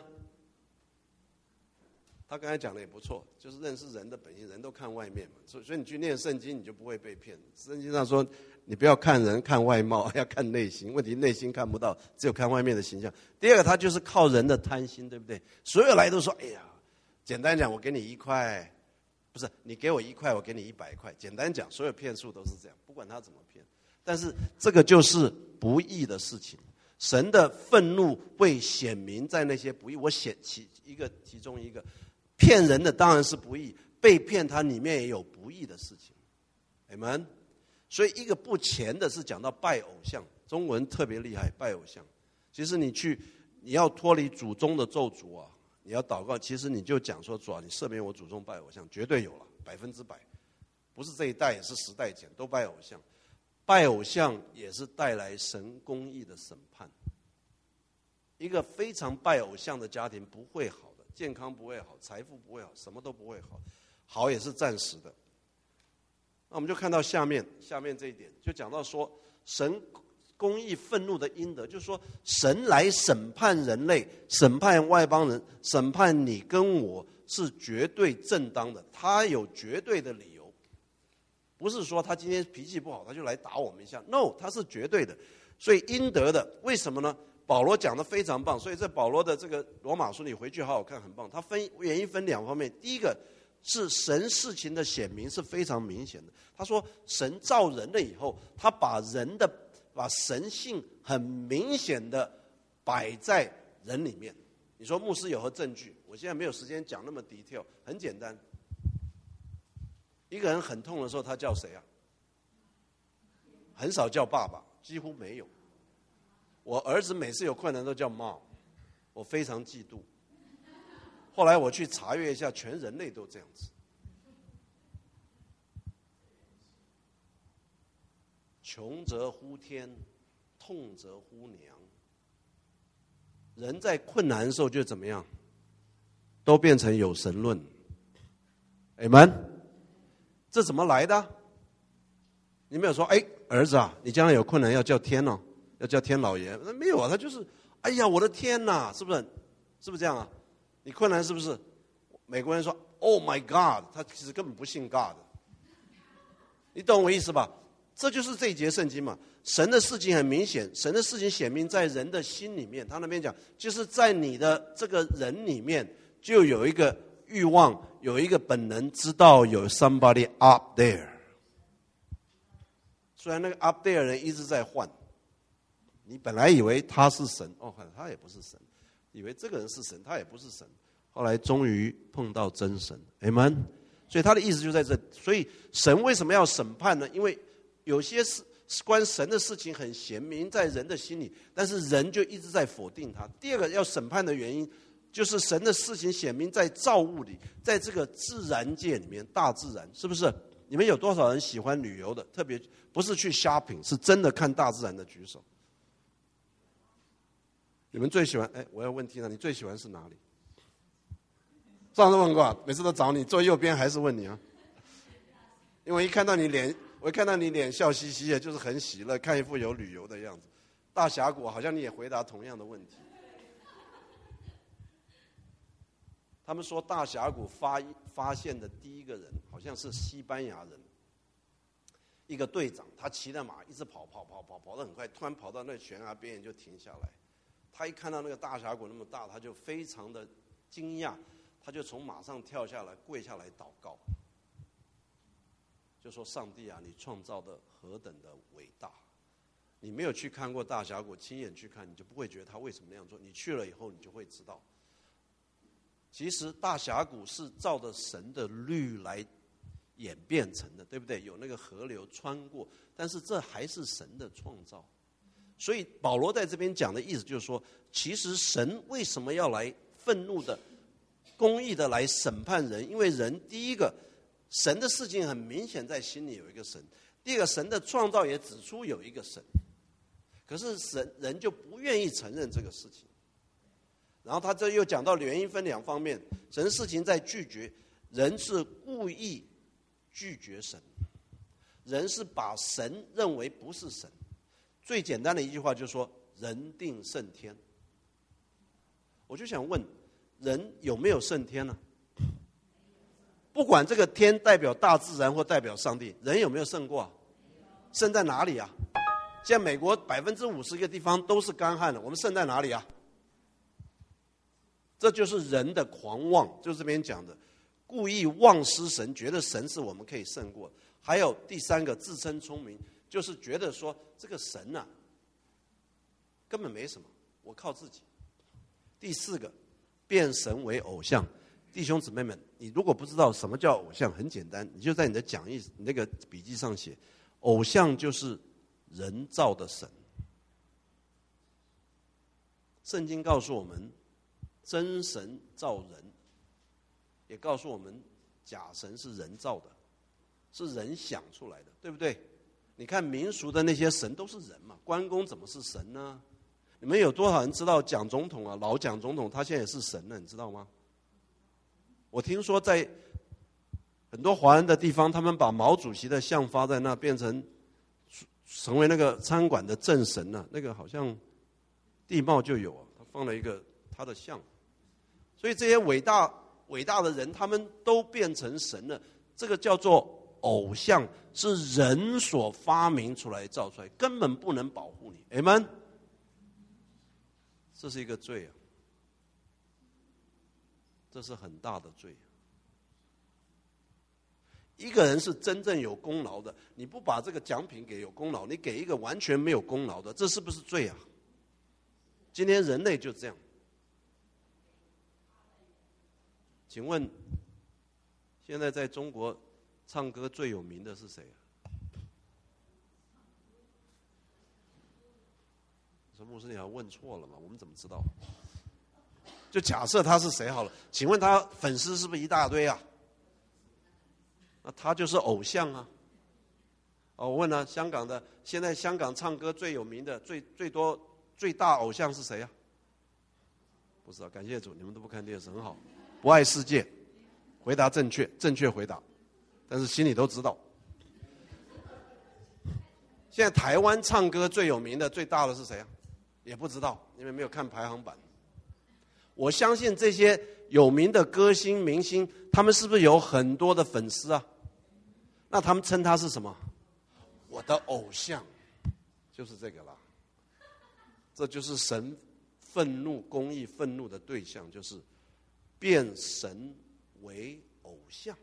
S1: 他刚才讲的也不错，就是认识人的本性，人都看外面嘛，所以所以你去念圣经，你就不会被骗。圣经上说，你不要看人看外貌，要看内心。问题内心看不到，只有看外面的形象。第二个，他就是靠人的贪心，对不对？所有来都说，哎呀，简单讲，我给你一块，不是你给我一块，我给你一百块。简单讲，所有骗术都是这样，不管他怎么骗。但是这个就是不义的事情。神的愤怒会显明在那些不义。我写其一个，其中一个。骗人的当然是不义，被骗它里面也有不义的事情 Amen。 所以一个不虔的是讲到拜偶像，中文特别厉害，拜偶像。其实你去你要脱离祖宗的咒诅啊，你要祷告，其实你就讲说，主啊，你赦免我祖宗拜偶像，绝对有了，百分之百，不是这一代也是十代前都拜偶像。拜偶像也是带来神公义的审判。一个非常拜偶像的家庭不会好，健康不会好，财富不会好，什么都不会好，好也是暂时的。那我们就看到下面下面这一点，就讲到说，神公义愤怒的应得，就是说神来审判人类，审判外邦人，审判你跟我是绝对正当的，他有绝对的理由，不是说他今天脾气不好他就来打我们一下 ，no， 他是绝对的，所以应得的。为什么呢？保罗讲的非常棒，所以在保罗的这个罗马书你回去好好看，很棒。他分原因分两方面，第一个是神事情的显明是非常明显的。他说神造人了以后，他把人的把神性很明显的摆在人里面。你说牧师有何证据？我现在没有时间讲那么 detail， 很简单。一个人很痛的时候，他叫谁啊？很少叫爸爸，几乎没有。我儿子每次有困难都叫 mom， 我非常嫉妒。后来我去查阅一下，全人类都这样子。穷则呼天，痛则呼娘。人在困难的时候就怎么样？都变成有神论。Amen。这怎么来的？你没有说，哎，儿子啊，你将来有困难要叫天哦。要叫天老爷，没有啊，他就是，哎呀，我的天哪，是不是？是不是这样啊？你困难是不是？美国人说 ，Oh my God， 他其实根本不信 God， 你懂我意思吧？这就是这一节圣经嘛。神的事情很明显，神的事情显明在人的心里面。他那边讲，就是在你的这个人里面，就有一个欲望，有一个本能，知道有 somebody up there。虽然那个 up there 人一直在换。你本来以为他是神，哦，他也不是神；以为这个人是神，他也不是神。后来终于碰到真神 ，Amen。所以他的意思就在这。所以神为什么要审判呢？因为有些事关神的事情很显明在人的心里，但是人就一直在否定他。第二个要审判的原因，就是神的事情显明在造物里，在这个自然界里面，大自然是不是？你们有多少人喜欢旅游的？特别不是去 shopping， 是真的看大自然的，举手。你们最喜欢？哎，我要问题了，你最喜欢是哪里？上次问过，每次都找你，坐右边还是问你啊？因为一看到你脸，我一看到你脸笑嘻嘻的，就是很喜乐，看一副有旅游的样子。大峡谷好像你也回答同样的问题。他们说大峡谷发发现的第一个人好像是西班牙人，一个队长，他骑着马一直跑跑跑跑跑得很快，突然跑到那悬崖边缘就停下来。 他一看到那个大峡谷那么大，他就非常的惊讶，他就从马上跳下来，跪下来祷告，就说：“上帝啊，你创造的何等的伟大！你没有去看过大峡谷，亲眼去看，你就不会觉得他为什么那样做。你去了以后，你就会知道，其实大峡谷是照着神的律来演变成的，对不对？有那个河流穿过，但是这还是神的创造。所以保罗在这边讲的意思就是说，其实神为什么要来愤怒的、公义的来审判人？因为人第一个，神的事情很明显在心里有一个神；第二个，神的创造也指出有一个神，可是神人就不愿意承认这个事情。然后他这又讲到原因分两方面，神的事情在拒绝，人是故意拒绝神，人是把神认为不是神。最简单的一句话就是说，人定胜天。我就想问，人有没有胜天呢？不管这个天代表大自然或代表上帝，人有没有胜过啊？胜在哪里啊？现在美国百分之五十个地方都是干旱的，我们胜在哪里啊？这就是人的狂妄，就是这边讲的，故意忘失神，觉得神是我们可以胜过。还有第三个，自称聪明，就是觉得说这个神啊根本没什么，我靠自己。第四个，变神为偶像。弟兄姊妹们，你如果不知道什么叫偶像，很简单，你就在你的讲义、你那个笔记上写，偶像就是人造的神。圣经告诉我们，真神造人，也告诉我们假神是人造的，是人想出来的，对不对？你看民俗的那些神都是人嘛，关公怎么是神呢？你们有多少人知道蒋总统啊？老蒋总统他现在也是神了，你知道吗？我听说在很多华人的地方，他们把毛主席的像发在那，变成成为那个餐馆的正神了、啊。那个好像地貌就有啊，他放了一个他的像。所以这些伟大伟大的人，他们都变成神了。这个叫做偶像，是人所发明出来造出来，根本不能保护你。Amen。这是一个罪啊，这是很大的罪。一个人是真正有功劳的，你不把这个奖品给有功劳，你给一个完全没有功劳的，这是不是罪啊？今天人类就这样。请问，现在在中国唱歌最有名的是谁啊？说牧师，你还问错了吗？我们怎么知道？就假设他是谁好了，请问他粉丝是不是一大堆啊？那他就是偶像啊！哦，我问了、啊、香港的，现在香港唱歌最有名的、最最多、最大偶像是谁啊？不知道，感谢主，你们都不看电视，很好，不爱世界，回答正确，正确回答，但是心里都知道。现在台湾唱歌最有名的、最大的是谁啊？也不知道，因为没有看排行榜。我相信这些有名的歌星、明星，他们是不是有很多的粉丝啊？那他们称他是什么？我的偶像，就是这个啦。这就是神愤怒、公义愤怒的对象，就是变神为偶像。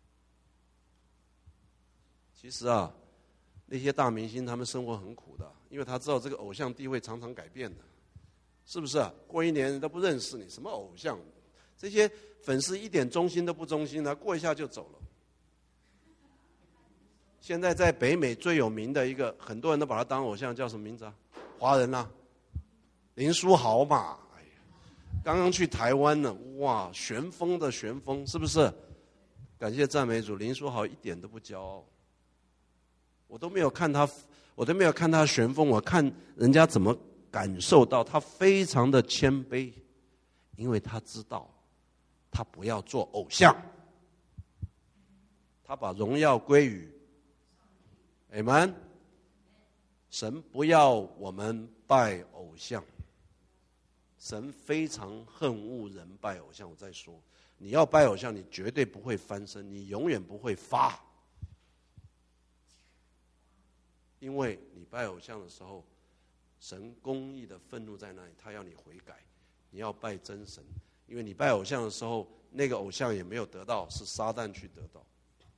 S1: 其实啊，那些大明星他们生活很苦的，因为他知道这个偶像地位常常改变的，是不是啊？过一年人都不认识你，什么偶像？这些粉丝一点忠心都不忠心啊，过一下就走了。现在在北美最有名的一个，很多人都把他当偶像，叫什么名字啊？华人啊，林书豪嘛。哎呀，刚刚去台湾呢，哇，旋风的旋风，是不是？感谢赞美主，林书豪一点都不骄傲。我都没有看他，我都没有看他旋风，我看人家怎么感受到他非常的谦卑，因为他知道他不要做偶像，他把荣耀归于Amen。神不要我们拜偶像，神非常恨恶人拜偶像。我再说，你要拜偶像，你绝对不会翻身，你永远不会发，因为你拜偶像的时候， 神公义的愤怒在那里，他要你悔改，你要拜真神，因为你拜偶像的时候，那个偶像也没有得到，是撒旦去得到。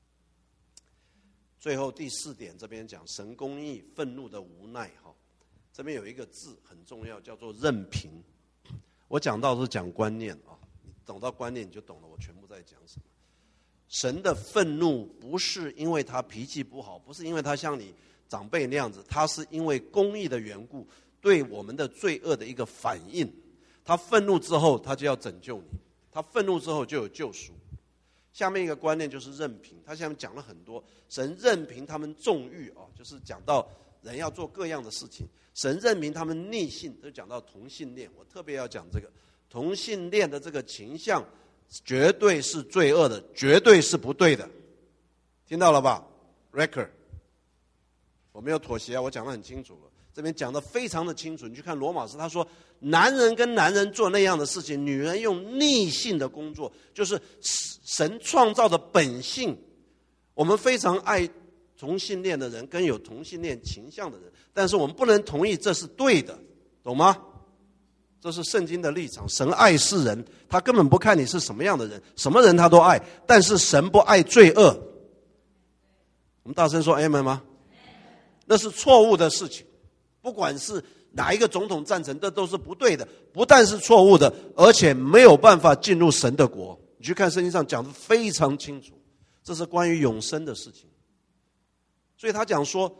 S1: 最后第四点，这边讲神公义愤怒的无奈，这边有一个字很重要，叫做任凭。我讲到是讲观念啊，你懂到观念你就懂了我全部在讲什么。神的愤怒不是因为他脾气不好，不是因为他像你长辈那样子，他是因为公义的缘故，对我们的罪恶的一个反应。他愤怒之后，他就要拯救你；他愤怒之后就有救赎。下面一个观念就是任凭，他下面讲了很多，神任凭他们纵欲啊，就是讲到人要做各样的事情。神任凭他们逆性，就讲到同性恋。我特别要讲这个同性恋的这个倾向，绝对是罪恶的，绝对是不对的。听到了吧 ？Record， 我没有妥协啊，我讲得很清楚了。这边讲得非常的清楚，你去看罗马书，他说男人跟男人做那样的事情，女人用逆性的工作，就是神创造的本性。我们非常爱同性恋的人跟有同性恋倾向的人，但是我们不能同意这是对的，懂吗？这是圣经的立场。神爱世人，他根本不看你是什么样的人，什么人他都爱，但是神不爱罪恶。我们大声说 Amen 吗？那是错误的事情，不管是哪一个总统赞成，这都是不对的，不但是错误的，而且没有办法进入神的国。你去看圣经上讲得非常清楚，这是关于永生的事情。所以他讲说，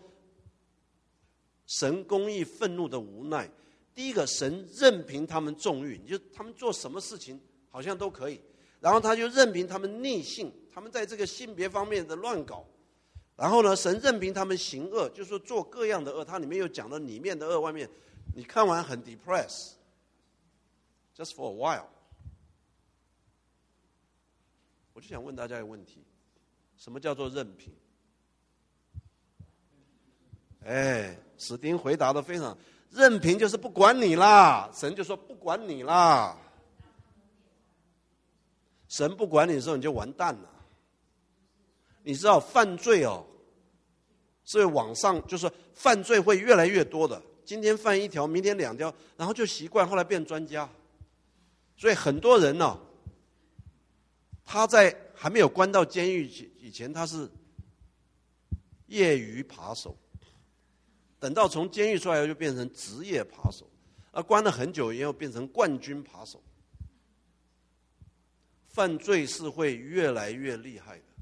S1: 神公义愤怒的无奈。第一个，神任凭他们纵欲，就他们做什么事情好像都可以，然后他就任凭他们逆性，他们在这个性别方面的乱搞。然后呢，神任凭他们行恶，就是说做各样的恶。它里面又讲了里面的恶，外面你看完很 depressed just for a while。 我就想问大家一个问题，什么叫做任凭？哎，史丁回答的非常，任凭就是不管你啦，神就说不管你啦。神不管你的时候你就完蛋了。你知道犯罪哦，是网上就是犯罪会越来越多的，今天犯一条，明天两条，然后就习惯，后来变专家。所以很多人呢、哦，他在还没有关到监狱以前，他是业余扒手，等到从监狱出来就变成职业扒手，而关了很久以后变成冠军扒手。犯罪是会越来越厉害的。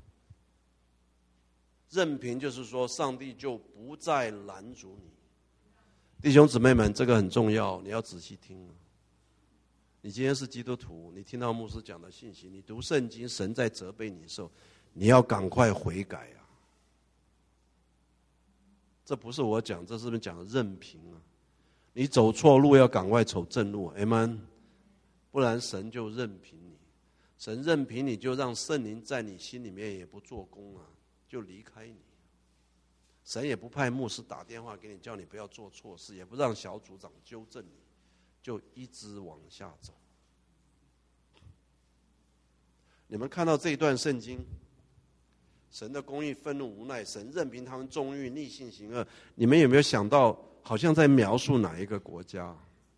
S1: 任凭就是说，上帝就不再拦阻你。弟兄姊妹们，这个很重要，你要仔细听。你今天是基督徒，你听到牧师讲的信息，你读圣经，神在责备你的时候，你要赶快悔改啊！这不是我讲，这是不是讲的任凭啊？你走错路要赶快走正路 ，Amen， 不然神就任凭你。神任凭你，就让圣灵在你心里面也不做工啊，就离开你。神也不派牧师打电话给你，叫你不要做错事，也不让小组长纠正你，就一直往下走。你们看到这一段圣经，神的公义、愤怒、无奈，神任凭他们纵欲、逆性行恶，你们有没有想到，好像在描述哪一个国家？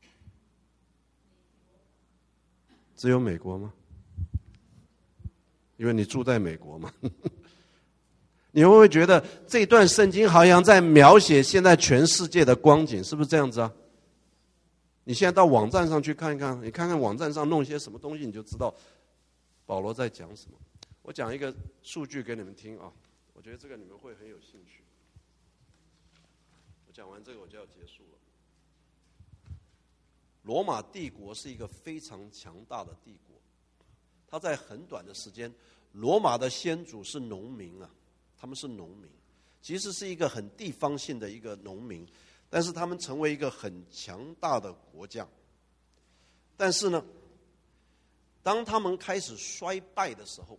S1: 只有美国吗？因为你住在美国嘛。你会不会觉得这段圣经好像在描写现在全世界的光景？是不是这样子啊？你现在到网站上去看一看，你看看网站上弄些什么东西，你就知道保罗在讲什么。我讲一个数据给你们听啊，我觉得这个你们会很有兴趣。我讲完这个我就要结束了。罗马帝国是一个非常强大的帝国，它在很短的时间，罗马的先祖是农民啊。他们是农民，其实是一个很地方性的一个农民，但是他们成为一个很强大的国家。但是呢，当他们开始衰败的时候，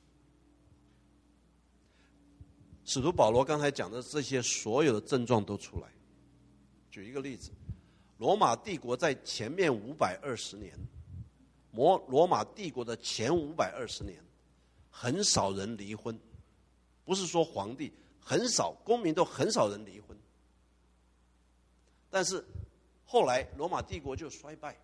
S1: 使徒保罗刚才讲的这些所有的症状都出来。举一个例子，罗马帝国在前面五百二十年，罗罗马帝国的前五百二十年，很少人离婚。不是说皇帝很少，公民都很少人离婚。但是后来罗马帝国就衰败。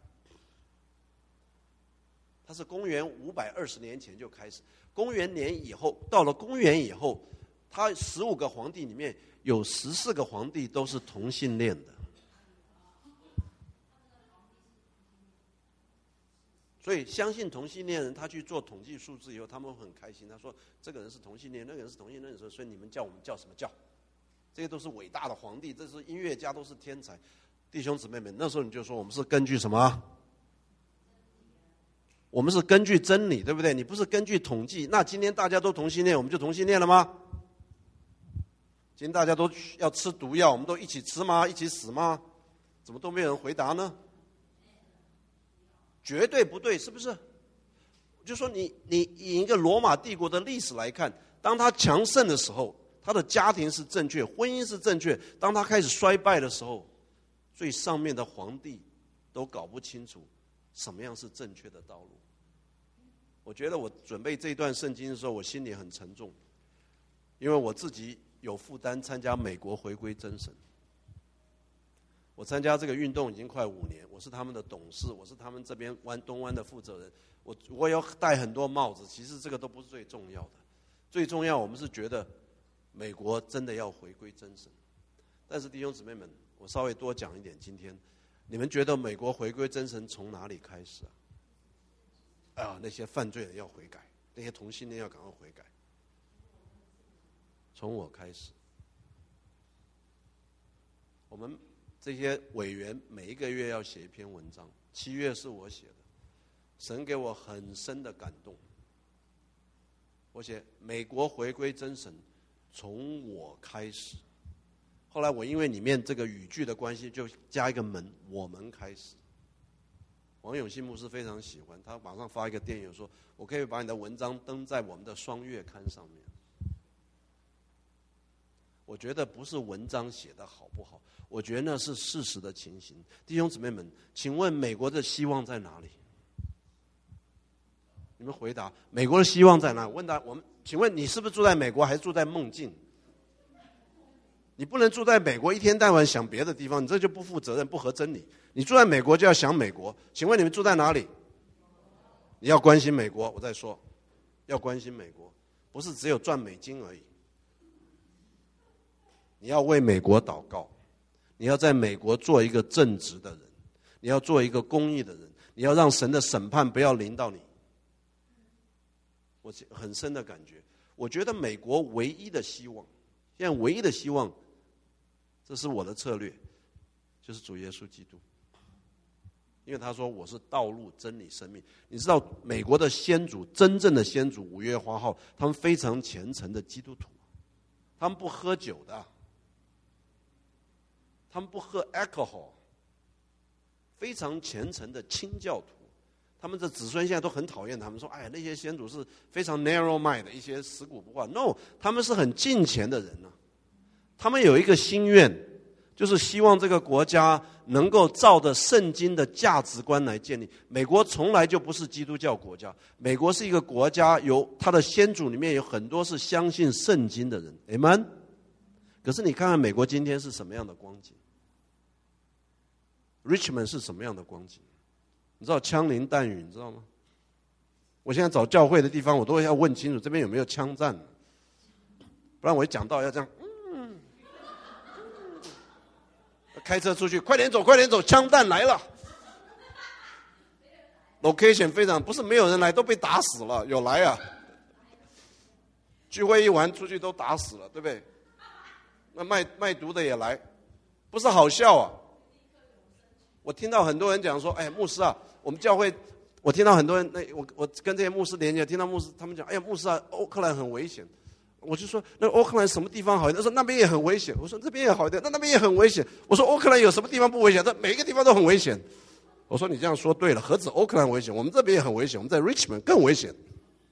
S1: 它是公元五百二十年前就开始，公元年以后，到了公元以后，他十五个皇帝里面有十四个皇帝都是同性恋的。所以相信同性恋人，他去做统计数字以后，他们会很开心。他说：“这个人是同性恋，那个人是同性恋，所以你们叫我们叫什么叫？这些都是伟大的皇帝，这是音乐家，都是天才。”弟兄姊妹们，那时候你就说我们是根据什么？我们是根据真理，对不对？你不是根据统计。那今天大家都同性恋，我们就同性恋了吗？今天大家都要吃毒药，我们都一起吃吗？一起死吗？怎么都没有人回答呢？绝对不对，是不是？就说你你以一个罗马帝国的历史来看，当他强盛的时候，他的家庭是正确，婚姻是正确；当他开始衰败的时候，最上面的皇帝都搞不清楚什么样是正确的道路。我觉得我准备这段圣经的时候，我心里很沉重，因为我自己有负担参加美国回归真神。我参加这个运动已经快五年，我是他们的董事，我是他们这边湾东湾的负责人，我我有戴很多帽子，其实这个都不是最重要的，最重要我们是觉得美国真的要回归真神。但是弟兄姊妹们，我稍微多讲一点，今天你们觉得美国回归真神从哪里开始啊？啊，那些犯罪人要悔改，那些同性恋要赶快悔改，从我开始。我们这些委员每一个月要写一篇文章，七月是我写的，神给我很深的感动。我写美国回归真神，从我开始。后来我因为里面这个语句的关系，就加一个门，我们开始。王永信牧师非常喜欢，他马上发一个电邮说：“我可以把你的文章登在我们的双月刊上面。”我觉得不是文章写得好不好，我觉得那是事实的情形。弟兄姊妹们，请问美国的希望在哪里？你们回答，美国的希望在哪里？问他，我们请问你是不是住在美国，还是住在梦境？你不能住在美国一天到晚想别的地方，你这就不负责任，不合真理。你住在美国就要想美国。请问你们住在哪里？你要关心美国，我再说，要关心美国，不是只有赚美金而已。你要为美国祷告，你要在美国做一个正直的人，你要做一个公义的人，你要让神的审判不要临到你。我很深的感觉，我觉得美国唯一的希望，现在唯一的希望，这是我的策略，就是主耶稣基督。因为他说我是道路、真理、生命。你知道美国的先祖，真正的先祖五月花号，他们非常虔诚的基督徒，他们不喝酒的，他们不喝 alcohol， 非常虔诚的清教徒。他们的子孙现在都很讨厌他们，说：“哎，那些先祖是非常 narrow mind 的一些死骨不化。” No， 他们是很敬虔的人呢、啊。他们有一个心愿，就是希望这个国家能够照着圣经的价值观来建立。美国从来就不是基督教国家，美国是一个国家，有他的先祖里面有很多是相信圣经的人 ，Amen。可是你看看美国今天是什么样的光景 ？Richmond 是什么样的光景？你知道枪林弹雨，你知道吗？我现在找教会的地方，我都要问清楚这边有没有枪战，不然我一讲到要这样，嗯，开车出去，快点走，快点走，枪弹来了。location 非常，不是没有人来，都被打死了，有来啊。聚会一完出去都打死了，对不对？那卖卖毒的也来，不是好笑啊。我听到很多人讲说，哎，牧师啊，我们教会，我听到很多人，那我我跟这些牧师连接，听到牧师他们讲，哎呀，牧师啊，欧克兰很危险。我就说，那欧克兰什么地方好一点？他说那边也很危险。我说这边也好一点，那那边也很危险。我说欧克兰有什么地方不危险？他每一个地方都很危险。我说你这样说对了，何止欧克兰危险，我们这边也很危险，我们在 Richmond 更危险。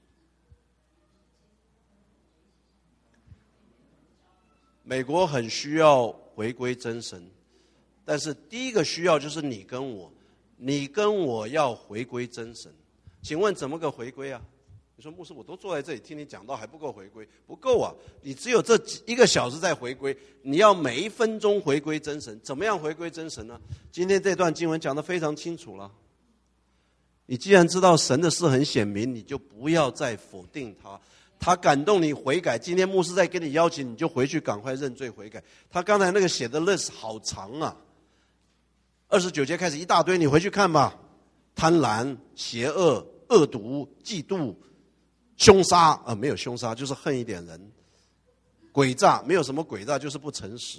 S1: 美国很需要回归真神。但是第一个需要就是你跟我，你跟我要回归真神。请问怎么个回归啊？ 你说牧师，我都坐在这里听你讲到，还不够回归？不够啊！你只有这一个小时在回归，你要每一分钟回归真神。怎么样回归真神呢？今天这段经文讲得非常清楚了。你既然知道神的事很显明，你就不要再否定他。他感动你悔改，今天牧师在给你邀请，你就回去赶快认罪悔改。他刚才那个写的 list 好长啊，二十九节开始一大堆，你回去看吧。贪婪、邪恶、恶毒、嫉妒、凶杀啊、呃，没有凶杀，就是恨一点人；诡诈，没有什么诡诈，就是不诚实；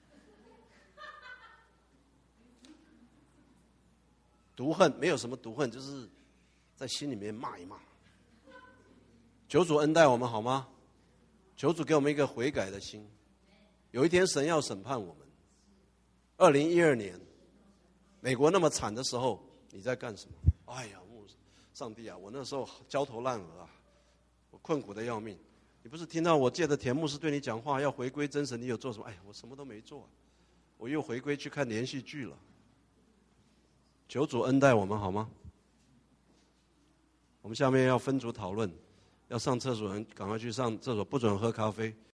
S1: 毒恨，没有什么毒恨，就是在心里面骂一骂。求主恩待我们好吗？求主给我们一个悔改的心。有一天神要审判我们。二零一二年，美国那么惨的时候，你在干什么？哎呀，上帝啊，我那时候焦头烂额啊，我困苦的要命。你不是听到我借着田牧师对你讲话，要回归真神，你有做什么？哎呀，我什么都没做、啊，我又回归去看连续剧了。求主恩待我们好吗？我们下面要分组讨论。要上厕所人赶快去上厕所，不准喝咖啡。